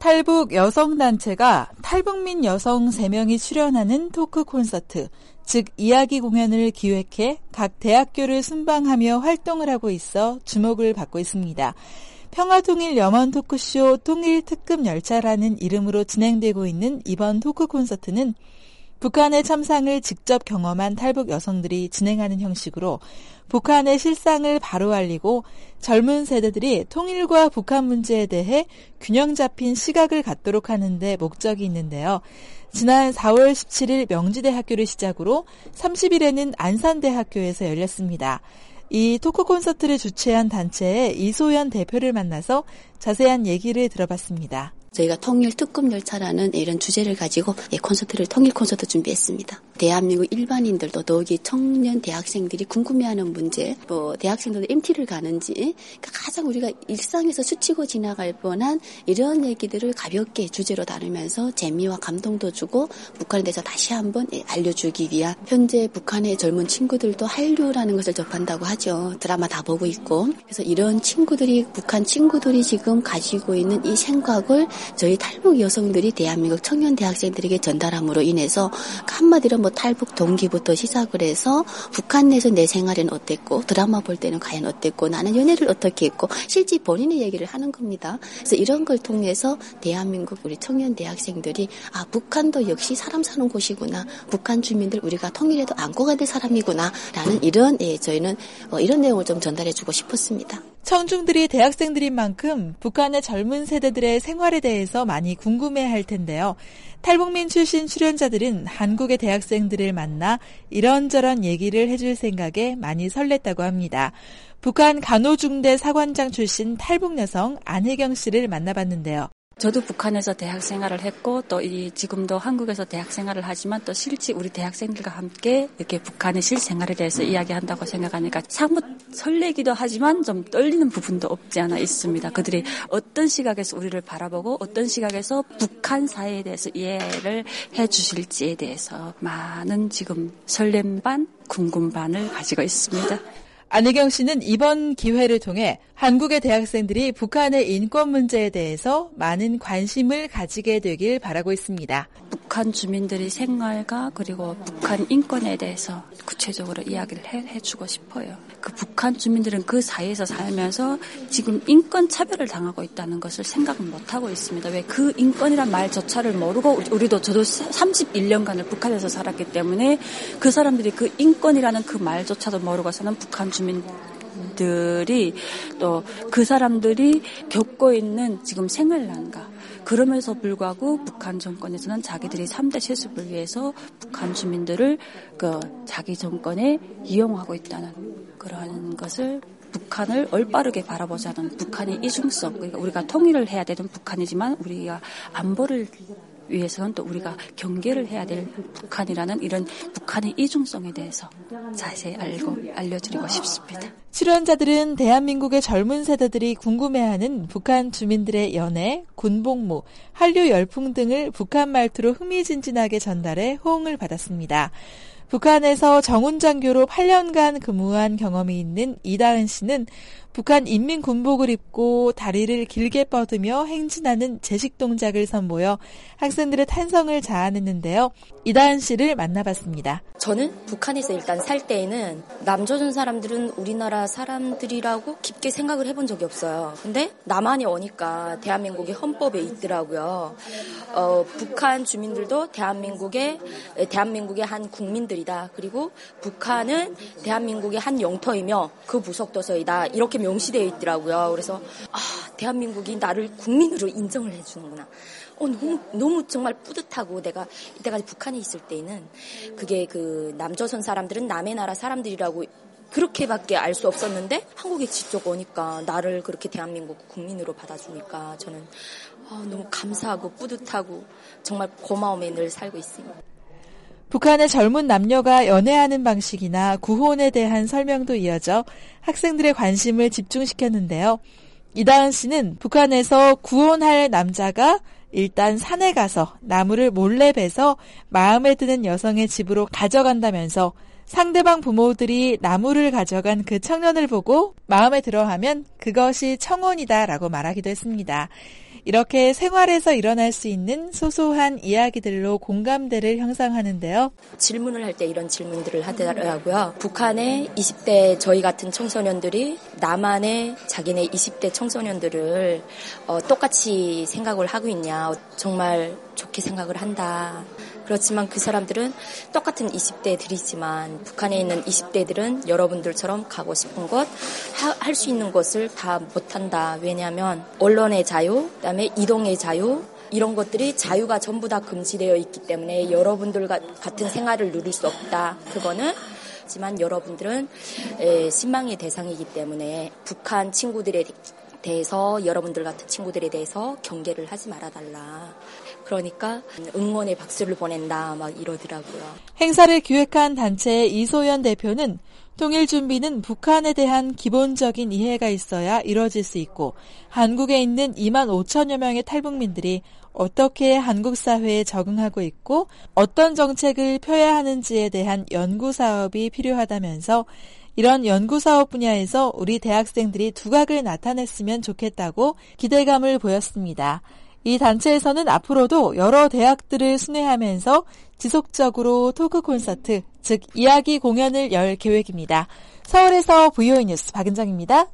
탈북 여성단체가 탈북민 여성 3명이 출연하는 토크 콘서트, 즉 이야기 공연을 기획해 각 대학교를 순방하며 활동을 하고 있어 주목을 받고 있습니다. 평화통일 염원 토크쇼 통일특급 열차라는 이름으로 진행되고 있는 이번 토크 콘서트는 북한의 참상을 직접 경험한 탈북 여성들이 진행하는 형식으로 북한의 실상을 바로 알리고 젊은 세대들이 통일과 북한 문제에 대해 균형 잡힌 시각을 갖도록 하는 데 목적이 있는데요. 지난 4월 17일 명지대학교를 시작으로 30일에는 안산대학교에서 열렸습니다. 이 토크 콘서트를 주최한 단체의 이소연 대표를 만나서 자세한 얘기를 들어봤습니다. 저희가 통일특급 열차라는 이런 주제를 가지고 콘서트를 통일 콘서트 준비했습니다. 대한민국 일반인들도 더욱이 청년 대학생들이 궁금해하는 문제, 대학생들도 MT를 가는지 그러니까 가장 우리가 일상에서 스치고 지나갈 뻔한 이런 얘기들을 가볍게 주제로 다루면서 재미와 감동도 주고 북한에 대해서 다시 한번 알려주기 위한 현재 북한의 젊은 친구들도 한류라는 것을 접한다고 하죠. 드라마 다 보고 있고 그래서 이런 친구들이 북한 친구들이 지금 가지고 있는 이 생각을 저희 탈북 여성들이 대한민국 청년 대학생들에게 전달함으로 인해서 한마디로 탈북 동기부터 시작을 해서 북한 내에서 내 생활은 어땠고 드라마 볼 때는 과연 어땠고 나는 연애를 어떻게 했고 실제 본인의 얘기를 하는 겁니다. 그래서 이런 걸 통해서 대한민국 우리 청년 대학생들이 북한도 역시 사람 사는 곳이구나. 북한 주민들 우리가 통일해도 안고 가야 될 사람이구나. 라는 이런 저희는 이런 내용을 좀 전달해주고 싶었습니다. 청중들이 대학생들인 만큼 북한의 젊은 세대들의 생활에 대해서 많이 궁금해할 텐데요. 탈북민 출신 출연자들은 한국의 대학생들을 만나 이런저런 얘기를 해줄 생각에 많이 설렜다고 합니다. 북한 간호중대 사관장 출신 탈북 여성 안혜경 씨를 만나봤는데요. 저도 북한에서 대학 생활을 했고 또 지금도 한국에서 대학 생활을 하지만 또 실제 우리 대학생들과 함께 이렇게 북한의 실생활에 대해서 이야기한다고 생각하니까 사뭇 설레기도 하지만 좀 떨리는 부분도 없지 않아 있습니다. 그들이 어떤 시각에서 우리를 바라보고 어떤 시각에서 북한 사회에 대해서 이해를 해 주실지에 대해서 많은 지금 설렘 반 궁금 반을 가지고 있습니다. 안혜경 씨는 이번 기회를 통해 한국의 대학생들이 북한의 인권 문제에 대해서 많은 관심을 가지게 되길 바라고 있습니다. 북한 주민들의 생활과 그리고 북한 인권에 대해서 구체적으로 이야기를 해주고 싶어요. 그 북한 주민들은 그 사회에서 살면서 지금 인권 차별을 당하고 있다는 것을 생각은 못하고 있습니다. 왜 그 인권이란 말조차를 모르고 저도 31년간을 북한에서 살았기 때문에 그 사람들이 그 인권이라는 그 말조차도 모르고 사는 북한 주민들이 또 그 사람들이 겪고 있는 지금 생활난과 그럼에도 불구하고 북한 정권에서는 자기들이 3대 세습을 위해서 북한 주민들을 자기 정권에 이용하고 있다는 그러한 것을 북한을 올바르게 바라보자는 북한의 이중성, 그러니까 우리가 통일을 해야 되는 북한이지만 우리가 안보를 위해서는 또 우리가 경계를 해야 될 북한이라는 이런 북한의 이중성에 대해서 자세히 알려드리고 싶습니다. 출연자들은 대한민국의 젊은 세대들이 궁금해하는 북한 주민들의 연애, 군복무, 한류 열풍 등을 북한 말투로 흥미진진하게 전달해 호응을 받았습니다. 북한에서 정훈장교로 8년간 근무한 경험이 있는 이다은 씨는 북한 인민군복을 입고 다리를 길게 뻗으며 행진하는 제식 동작을 선보여 학생들의 탄성을 자아냈는데요. 이다은 씨를 만나봤습니다. 저는 북한에서 일단 살 때에는 남조선 사람들은 우리나라 사람들이라고 깊게 생각을 해본 적이 없어요. 근데 남한에 오니까 대한민국의 헌법에 있더라고요. 북한 주민들도 대한민국의 한 국민들이다. 그리고 북한은 대한민국의 한 영토이며 그 부속도서이다. 이렇게 명시되어 있더라고요. 그래서 대한민국이 나를 국민으로 인정을 해주는구나. 너무 정말 뿌듯하고 내가 이때까지 북한에 있을 때는 그게 그 남조선 사람들은 남의 나라 사람들이라고 그렇게밖에 알 수 없었는데 한국에 직접 오니까 나를 그렇게 대한민국 국민으로 받아주니까 저는 너무 감사하고 뿌듯하고 정말 고마움에 늘 살고 있습니다. 북한의 젊은 남녀가 연애하는 방식이나 구혼에 대한 설명도 이어져 학생들의 관심을 집중시켰는데요. 이다은 씨는 북한에서 구혼할 남자가 일단 산에 가서 나무를 몰래 베서 마음에 드는 여성의 집으로 가져간다면서 상대방 부모들이 나무를 가져간 그 청년을 보고 마음에 들어하면 그것이 청혼이다라고 말하기도 했습니다. 이렇게 생활에서 일어날 수 있는 소소한 이야기들로 공감대를 형성하는데요. 질문을 할 때 이런 질문들을 하더라고요. 북한의 20대 저희 같은 청소년들이 남한의 자기네 20대 청소년들을 똑같이 생각을 하고 있냐. 정말 좋게 생각을 한다. 그렇지만 그 사람들은 똑같은 20대들이지만 북한에 있는 20대들은 여러분들처럼 가고 싶은 곳, 할 수 있는 것을 다 못한다. 왜냐하면 언론의 자유, 그다음에 이동의 자유, 이런 것들이 자유가 전부 다 금지되어 있기 때문에 여러분들 같은 생활을 누릴 수 없다. 그거는 하지만 여러분들은 신망의 대상이기 때문에 북한 친구들에 대해서 여러분들 같은 친구들에 대해서 경계를 하지 말아달라. 그러니까 응원의 박수를 보낸다 막 이러더라고요. 행사를 기획한 단체의 이소연 대표는 통일 준비는 북한에 대한 기본적인 이해가 있어야 이뤄질 수 있고 한국에 있는 2만 5천여 명의 탈북민들이 어떻게 한국 사회에 적응하고 있고 어떤 정책을 펴야 하는지에 대한 연구 사업이 필요하다면서 이런 연구 사업 분야에서 우리 대학생들이 두각을 나타냈으면 좋겠다고 기대감을 보였습니다. 이 단체에서는 앞으로도 여러 대학들을 순회하면서 지속적으로 토크 콘서트, 즉 이야기 공연을 열 계획입니다. 서울에서 VOA 뉴스 박은정입니다.